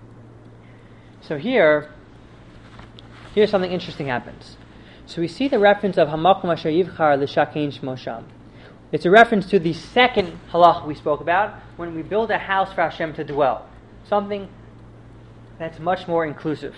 S1: So here, here's something interesting happens. So we see the reference of Hamakom Asher Yivchar L'Shakein Shmo Sham. It's a reference to the second halach we spoke about, when we build a house for Hashem to dwell. Something that's much more inclusive.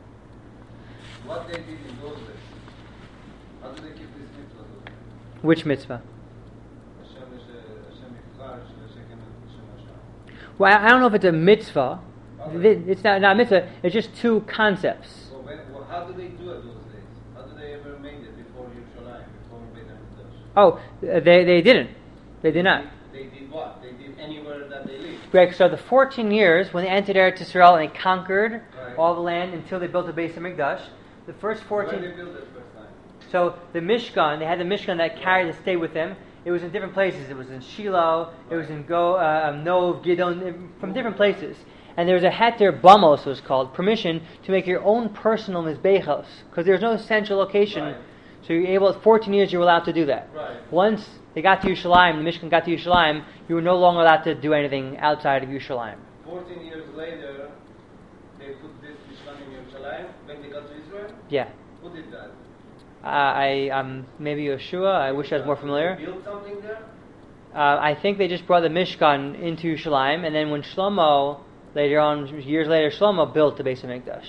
S4: What they did in those days? How do they keep this mitzvah?
S1: Which mitzvah?
S4: Hashem is a- Hashem Yivchar, Hashem Hashem.
S1: Well, I don't know if it's a mitzvah.
S4: Okay.
S1: It's not, not a mitzvah. It's just two concepts.
S4: So when, well, how do they do it those days? How do they ever make it before Yerushalayim, before Beit HaMikdash?
S1: Oh, they they didn't. They did not.
S4: They, they did what? They did anywhere that they lived.
S1: Greg, so the fourteen years when they entered Eretz Yisrael and they conquered
S4: Right.
S1: all the land until they built the Beis HaMikdash, the first
S4: Where
S1: fourteen...
S4: they built it first time?
S1: So the Mishkan, they had the Mishkan that carried the stay with them. It was in different places. It was in Shiloh, it was in Go, uh, um, Nov, Gidon, from different places. And there was a heter bamos, it was called, permission to make your own personal mizbechos, because there was no central location.
S4: Right.
S1: So you're able, fourteen years you were allowed to do that.
S4: Right.
S1: Once they got to Yerushalayim, the Mishkan got to Yerushalayim, you were no longer allowed to do anything outside of Yerushalayim.
S4: Fourteen years later, they put this Mishkan in Yerushalayim when they got to Israel.
S1: Yeah.
S4: Who did that?
S1: Uh, I um maybe Yeshua. I wish I was more familiar.
S4: They built something there.
S1: Uh, I think they just brought the Mishkan into Yerushalayim, and then when Shlomo, later on, years later, Shlomo built the Beis HaMikdash.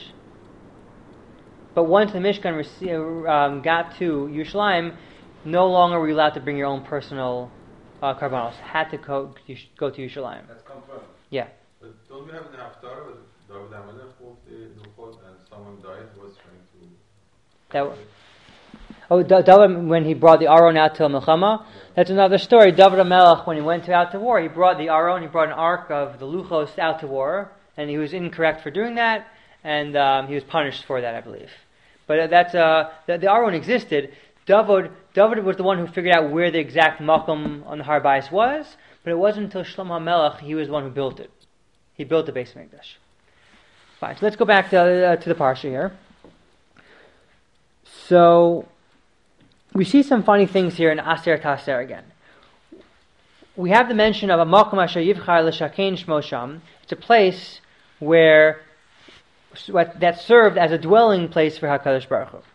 S1: But once the Mishkan rece- um, got to Yerushalayim, no longer were you allowed to bring your own personal uh, karbanos. Had to go, go to Yerushalayim.
S4: That's confirmed.
S1: Yeah.
S5: But don't we have the Haftarah with David HaMelech of the Luchot and someone died who was trying to...
S1: That. Oh, Da- David, when he brought the Aron out to Milchama, that's another story. David HaMelech, when he went to, out to war, he brought the Aron, he brought an ark of the Luchos out to war, and he was incorrect for doing that, and um, he was punished for that, I believe. But uh, that's uh, the, the Aron existed. David, David was the one who figured out where the exact makom on the Har Bayis was, but it wasn't until Shlomo HaMelech he was the one who built it. He built the Beis HaMikdash. Fine. So let's go back to uh, to the parsha here. So we see some funny things here in Aser Taser again. We have the mention of a makom asher yivchar l'shakein shmo sham. It's a place where that served as a dwelling place for HaKadosh Baruch Hu.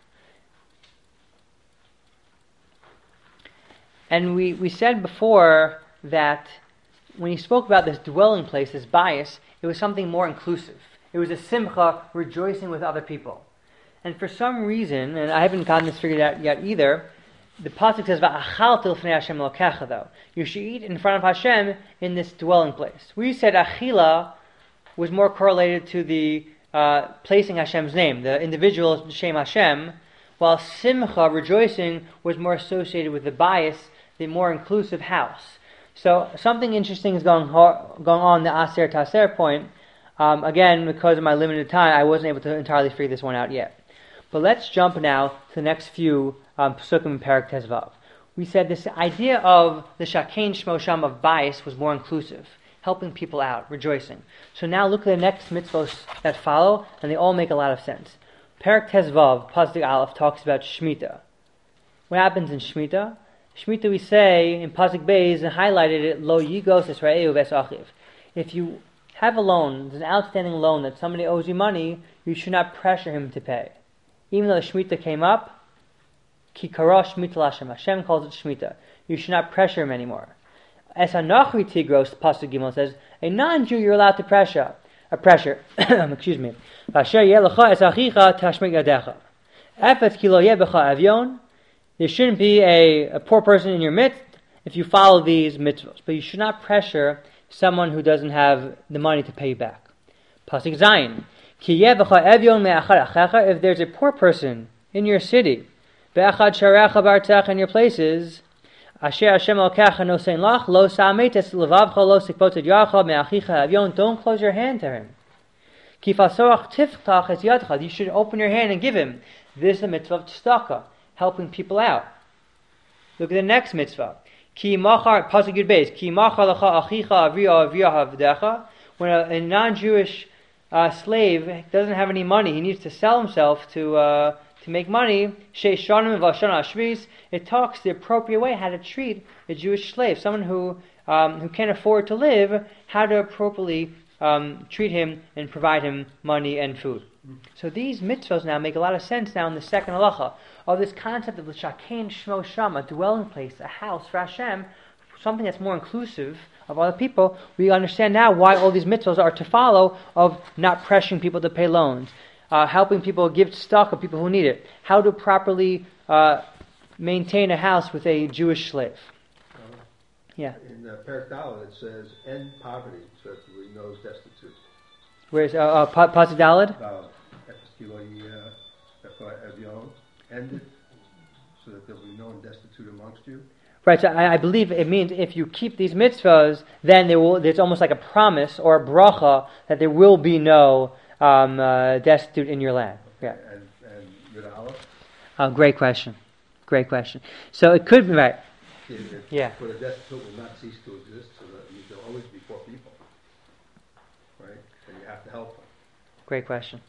S1: And we, we said before that when he spoke about this dwelling place, this bias, it was something more inclusive. It was a simcha, rejoicing with other people. And for some reason, and I haven't gotten this figured out yet either, the pasuk says, "Va'achaltu l'fnei Hashem Elokecha," though. You should eat in front of Hashem in this dwelling place. We said achila was more correlated to the uh, placing Hashem's name, the individual Shem Hashem, while simcha, rejoicing, was more associated with the bias, the more inclusive house. So something interesting is going, ho- going on in the Aser Taser point. Um, again, because of my limited time, I wasn't able to entirely figure this one out yet. But let's jump now to the next few um, Pesukim in Perek Tezvav. We said this idea of the Shakein Shmo Sham of bias was more inclusive, helping people out, rejoicing. So now look at the next mitzvos that follow, and they all make a lot of sense. Perek Tezvav, Pasuk Aleph, talks about Shemitah. What happens in Shemitah? Shemitah, we say, in Pasuk Beis, and highlighted it, Lo Yigos Esra'eu Ves Achiv. If you have a loan, there's an outstanding loan that somebody owes you money, you should not pressure him to pay. even though the Shemitah came up, ki kara Shemitah Lashem. Hashem calls it Shemitah. You should not pressure him anymore. Es hanachri tigros, Pasuk Gimel says, a non-Jew you're allowed to pressure. A pressure. Excuse me. Vasher yelecha es achicha tashmik yadecha. Efet ki lo yeh becha avyon. There shouldn't be a, a poor person in your midst if you follow these mitzvahs. But you should not pressure someone who doesn't have the money to pay you back. Pasuk Zayin. Ki yeh becha avyon me'achad achecha. If there's a poor person in your city, be'achad sharecha bartech in your places, Asher Hashem Elkecha nosein lach lo sa'ametes levavcha lo sikpotet yacha me'achicha avyon. Don't close your hand to him. Ki fasorach tiftach es yadcha. You should open your hand and give him. This is the mitzvah of tzedakah, helping people out. Look at the next mitzvah. Ki machar pasuk yud beis. Ki machar lecha achicha avriya avriya havdecha. When a, a non-Jewish uh, slave doesn't have any money, he needs to sell himself to. Uh, To make money, it talks the appropriate way how to treat a Jewish slave, someone who um, who can't afford to live, how to appropriately um, treat him and provide him money and food. So these mitzvahs now make a lot of sense now in the second halacha of this concept of the Shakein Shmo Sham, a dwelling place, a house for Hashem, something that's more inclusive of other people. We understand now why all these mitzvahs are to follow of not pressuring people to pay loans. Uh, helping people give stock of people who need it. How to properly uh, maintain a house with a Jewish slave.
S2: Uh,
S1: yeah.
S2: In uh, Perek Dalet it says, end poverty so that there will be no destitute.
S1: Where's uh, uh, pa- Pasuk Dalet?
S2: End it so that there will be no one destitute amongst you.
S1: Right, so I, I believe it means if you keep these mitzvahs, then there will, there's almost like a promise or a bracha that there will be no Um, uh, destitute in your land. Yeah.
S2: And, and Yud Aleph?
S1: Oh, great question. Great question. So it could be right.
S2: It, it,
S1: yeah.
S2: For the destitute will not cease to exist, so that there will always be poor people. Right? And you have to help them.
S1: Great question.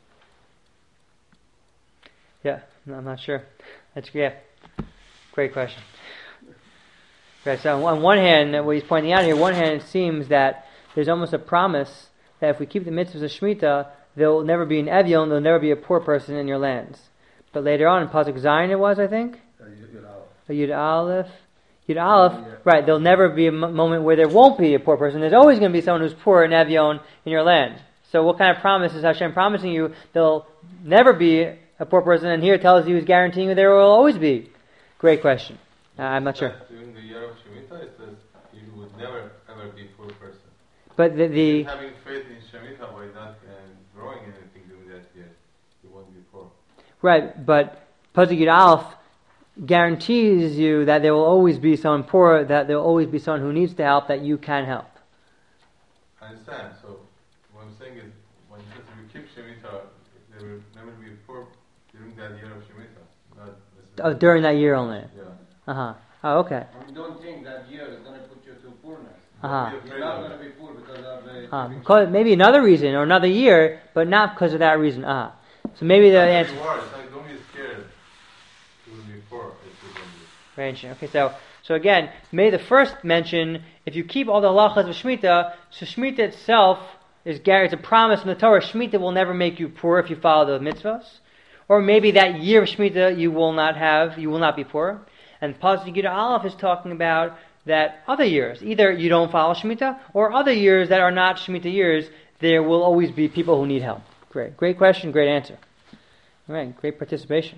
S1: Yeah, no, I'm not sure. That's yeah. Great question. Right. So on one hand, what he's pointing out here, on one hand, it seems that there's almost a promise that if we keep the mitzvahs of Shemitah, there will never be an Evyon, there will never be a poor person in your lands. But later on, in Pasuk Zayin it was, I think?
S2: Uh, Yud Aleph.
S1: A Yud Aleph. Yud Aleph,
S2: Yeah.
S1: right, there'll never be a m- moment where there won't be a poor person. There's always going to be someone who's poor in Evyon in your land. So what kind of promise is Hashem promising you? There'll never be a poor person, and here it tells you, he's guaranteeing you there will always be. Great question. Uh, I'm not sure.
S5: During the year of Shemitah, it says you would never ever be a poor person.
S1: But the... the
S5: Having faith in Shemitah by not uh, growing anything during that year, you won't be poor.
S1: Right, but Pasuk Yud Aleph guarantees you that there will always be someone poor, that there will always be someone who needs the help, that you can help.
S5: I understand. So what I'm saying is, when it says we keep Shemitah, there will never be poor during that year of Shemitah. Not
S1: Oh, during that year only?
S5: Yeah.
S1: Uh-huh. Oh, okay.
S4: And don't think that year is going to put you to poorness.
S1: Uh-huh.
S4: You're not going to be poor because of the...
S1: Uh, because maybe another reason, or another year, but not because of that reason. Ah. So maybe the answer...
S5: Like, don't be scared. You will be poor if you don't be.
S1: Very interesting. Okay, so so again, may the first mention, if you keep all the halachas of Shemitah, so Shemitah itself is it's a promise in the Torah. Shemitah will never make you poor if you follow the mitzvahs. Or maybe that year of Shemitah you will not have, you will not be poor. And Pasuk Yud Aleph is talking about that other years, either you don't follow Shemitah, or other years that are not Shemitah years, there will always be people who need help. Great. Great question, great answer. All right, great participation.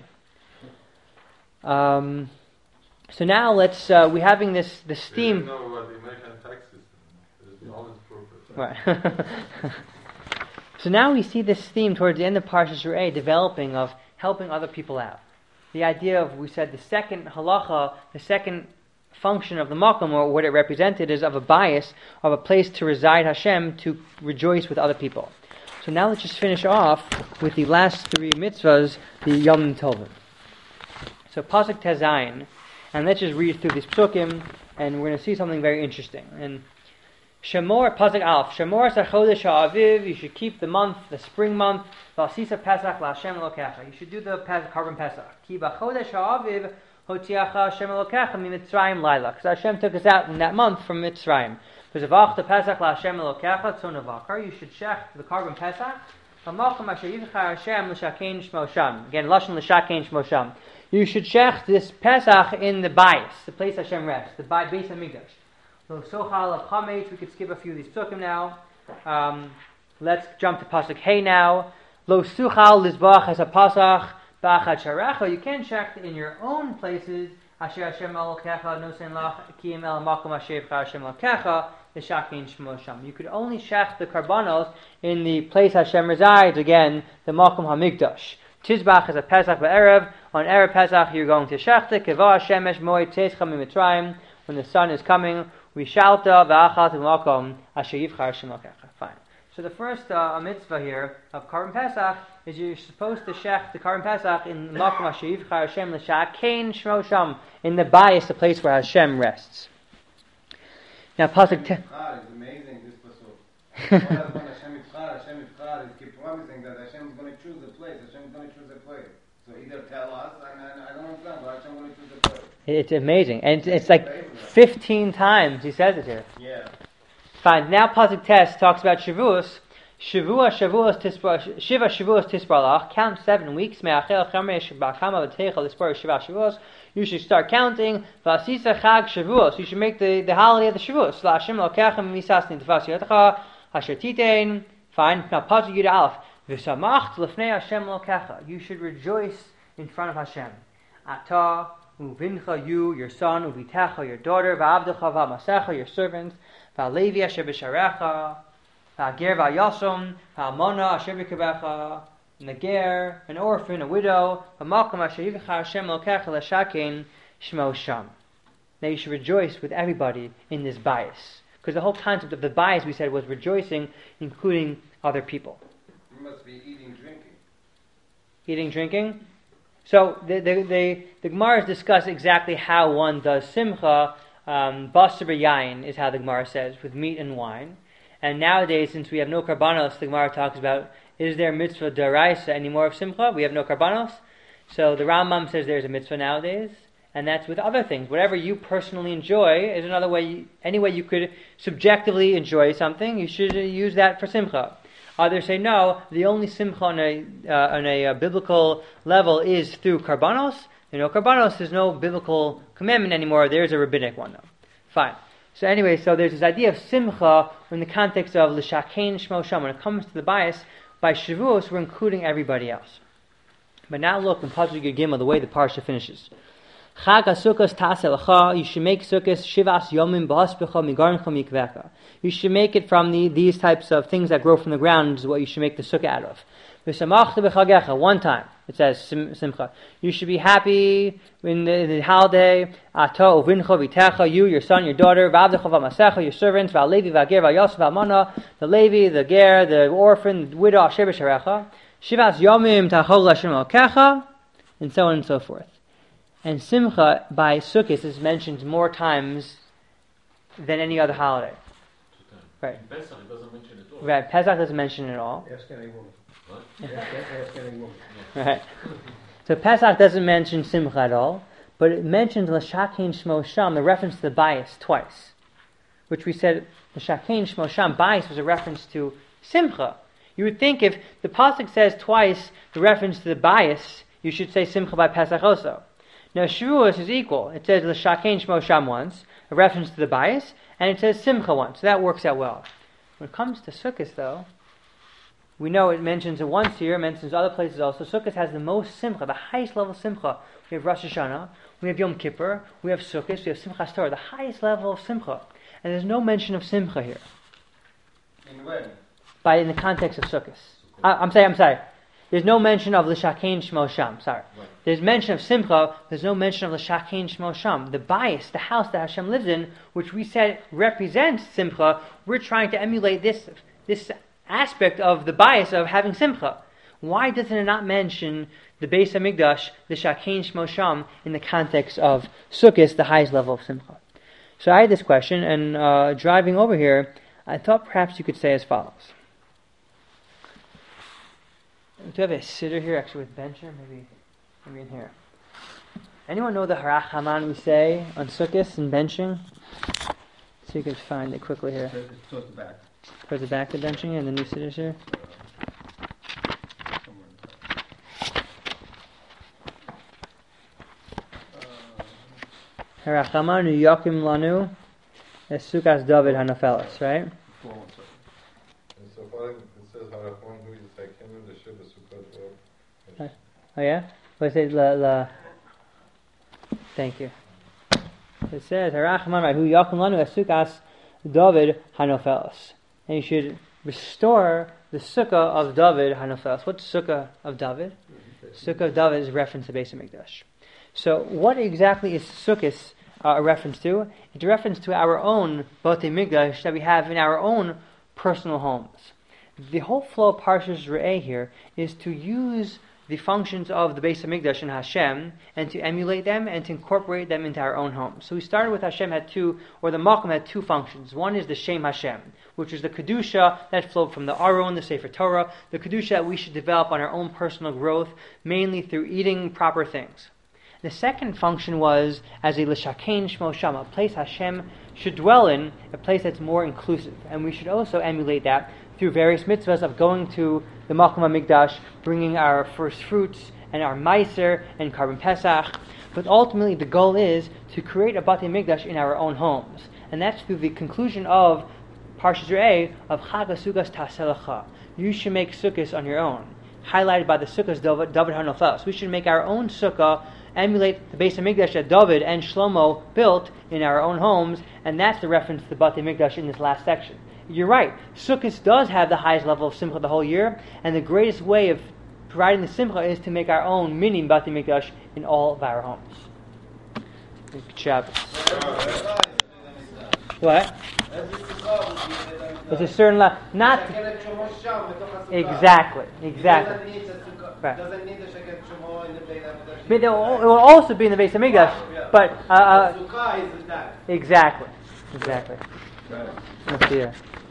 S1: Um, so now let's, uh, we're having this, this
S5: They
S1: theme.
S5: don't know about the American tax system. There's always purpose.
S1: Right. So now we see this theme towards the end of Parshas Re'eh developing of helping other people out. The idea of, we said, the second halacha, the second function of the makom, or what it represented, is of a bias, of a place to reside Hashem, to rejoice with other people. So now let's just finish off with the last three mitzvahs, the Yom Tovim. So Pasuk Tezayin, and let's just read through these psukim, and we're going to see something very interesting. And Shemor, Pasuk Aleph, Shemor Sachodesh Ha'aviv, you should keep the month, the spring month, V'asisa Pesach L'Hashem Elokecha. You should do the Karban Pesach. Ki b'chodesh Ha'aviv Hotiacha Hashem Elokecha miMitzrayim Laila. Because Hashem took us out in that month from Mitzrayim. V'zavach the Pesach L'Hashem Elokecha tzonavakar. You should check the Karban Pesach Hamakom asher yivchar Hashem l'shakein shmo sham. Again, lashon l'shakein shmo sham. You should shech this Pesach in the bayis, the place Hashem rests, the bay Beis Hamikdash. Lo sochal of chametz. We could skip a few of these psukim now. Um, let's jump to pasuk hey now. Lo suchal lizbach as a pasach ba'achad sharecha. You can shech in your own places. Asher Hashem Elokecha nosen lach kiyim el makom asher yivchar Hashem Elokecha l'shakein shmo sham. You could only shech the karbanos in the place Hashem resides. Again, the makom hamikdash. Tizbach is a Pesach ba'erev. On erev Pesach, you're going to shech the keva shemesh moed tzeischa miMitzrayim. When the sun is coming, we shalta va'achat makom asher yivchar Hashem Elokecha. Fine. So the first uh, mitzvah here of Karban Pesach is you're supposed to shech the Karban Pesach in makom asher yivchar Hashem l'shakein shmo sham, in the bayis, the place where Hashem rests. Now, pasuk ten.
S4: It's amazing this pasuk. Hashem yivchar, Hashem yivchar. He keeps promising that Hashem is going to choose the place. Hashem is going to choose the place. So either tell us, and I, I don't understand, but Hashem is going to choose the place.
S1: It's amazing, and it's, it's like fifteen times he says it here.
S4: Yeah.
S1: Fine. Now, pasuk Tes talks about Shavuos. Shavua Shavuos Tispar Shiva Shavuos Tisparlach. Count seven weeks. Me'achel Chamesh Ba'kama V'teichel Tispar Shiva Shavuos. You should start counting. V'asisa Chag Shavuos. You should make the, the holiday of the Shavuos. La'Hashem Lokechem Misasni Tefas Yotecha Asher Titein. Fine. Now, pasuk Yud Aleph. V'samacht L'fnei Hashem Lokecha. You should rejoice in front of Hashem. Ata Uvincha, you, your son, Uvitecha, your daughter, Va'avdecha Va'masecha, your servant, Va'levi Asher B'sharecha, Va'ger Va'yasum, Va'amona Asher B'kebecha, Nager, an orphan, a widow, Va'malkam Asher Yivchar Hashem Lokecha L'shakein Shmo Sham. Now you should rejoice with everybody in this bias. Because the whole concept of the bias, we said, was rejoicing, including other people.
S4: You must be eating, drinking.
S1: Eating, drinking? So the the the, the Gemaras discuss exactly how one does simcha. Um, Basar b'yayin is how the Gemara says, with meat and wine. And nowadays, since we have no karbanos, the Gemara talks about, is there mitzvah deraisa anymore of simcha? We have no karbanos. So the Rambam says there's a mitzvah nowadays, and that's with other things. Whatever you personally enjoy is another way. You, any way you could subjectively enjoy something, you should use that for simcha. Others say no, the only simcha on a, uh, on a uh, biblical level is through karbanos. You know, karbanos, there's no biblical commandment anymore. There's a rabbinic one, though. Fine. So anyway, so there's this idea of simcha in the context of l'shakein shmo sham. When it comes to the bias, by Shavuos, we're including everybody else. But now look in Pasuk Yud Gimel, the way the parsha finishes. Chag HaSukkos taseh lecha. You should make Sukkos shivas yomim b'haspecha migarncha mikvecha. You should make it from the, these types of things that grow from the ground is what you should make the sukkah out of. V'samachta b'chagecha. One time it says sim, simcha. You should be happy in the, the holiday. Ata uvincha v'techa. You, your son, your daughter. V'avdecha v'masecha. Your servants. V'alevi v'ager v'yosef v'amana. The Levi, the ger, the orphan, the widow. Asher b'sharecha. Shivas yomim tachol Hashem Elokecha, and so on and so forth. And Simcha by Sukkot is mentioned more times than any other holiday. Right.
S3: In Pesach it doesn't mention it at all.
S1: Right. Pesach doesn't mention it at all.
S2: Ask any woman.
S3: What?
S2: Ask, ask any woman.
S1: Right. So Pesach doesn't mention Simcha at all, but it mentions L'shakein Shmo Sham, the reference to the bias, twice. Which we said L'shakein Shmo Sham, bias was a reference to Simcha. You would think if the pasuk says twice the reference to the bias, you should say Simcha by Pesach also. Now Shavuos is equal. It says L'shakein Shmo Sham once, a reference to the bias, and it says Simcha once. So that works out well. When it comes to Sukkot, though, we know it mentions it once here, it mentions other places also. Sukkot has the most Simcha, the highest level of Simcha. We have Rosh Hashanah, we have Yom Kippur, we have Sukkot, we have Simchas Torah, the highest level of Simcha. And there's no mention of Simcha here.
S4: In when?
S1: By in the context of Sukkot. I, I'm sorry, I'm sorry. There's no mention of L'shakein Shmo Sham. Sorry.
S3: Right.
S1: There's mention of Simcha. There's no mention of L'shakein Shmo Sham. The bias, the house that Hashem lives in, which we said represents Simcha, we're trying to emulate this this aspect of the bias of having Simcha. Why doesn't it not mention the Beis Hamikdash, L'shakein Shmo Sham, in the context of Sukkot, the highest level of Simcha? So I had this question, and uh, driving over here, I thought perhaps you could say as follows. Do you have a sitter here, actually, with bencher? Maybe, maybe in here. Anyone know the Harach Haman we say on Sukkot and benching? So you can find it quickly here.
S2: It's towards the back.
S1: Towards the back of benching and the new sitters here. Harachamanu Yakim Lanu Esukas David Hanofeles, right?
S2: Hold on one second.
S5: And so far it says Harafon who is like him in the Shiva Sukkot.
S1: Oh yeah? What is it? La, la. Thank you. It says Harachamanu Hu Yakim Lanu Esukas David Hanofeles. And you should restore the sukkah of David Hanofeles. What's sukkah of David? Sukkah of David is a reference to Beis HaMikdash. So what exactly is sukkahs uh, a reference to? It's a reference to our own Batei Mikdash that we have in our own personal homes. The whole flow of Parshas Re'eh here is to use the functions of the Beis HaMikdash and Hashem and to emulate them and to incorporate them into our own homes. So we started with Hashem had two, or the Makom had two functions. One is the Shem Hashem, which is the Kedusha that flowed from the Aron, the Sefer Torah, the Kedusha that we should develop on our own personal growth, mainly through eating proper things. The second function was as a L'Shakein Shmo Shama, a place Hashem should dwell in, a place that's more inclusive. And we should also emulate that through various mitzvahs of going to the Makom HaMikdash, bringing our first fruits and our Meiser and Carbon Pesach. But ultimately the goal is to create a Batei Mikdash in our own homes. And that's through the conclusion of Parshas Re'eh of Chag HaSukkos Ta'aseh Lecha. You should make sukkahs on your own, highlighted by the sukkahs David, David HaNofeles. We should make our own sukkah, emulate the Beis HaMikdash that David and Shlomo built in our own homes, and that's the reference to the Batei Mikdash in this last section. You're right, Sukkot does have the highest level of simcha the whole year, and the greatest way of providing the simcha is to make our own mini Batei Mikdash in all of our homes. Good Shabbos. What? It's a certain level. Not exactly, exactly. Right. But it will, it will also be in the Beis HaMikdash, but uh, uh, exactly, exactly. Let's see here.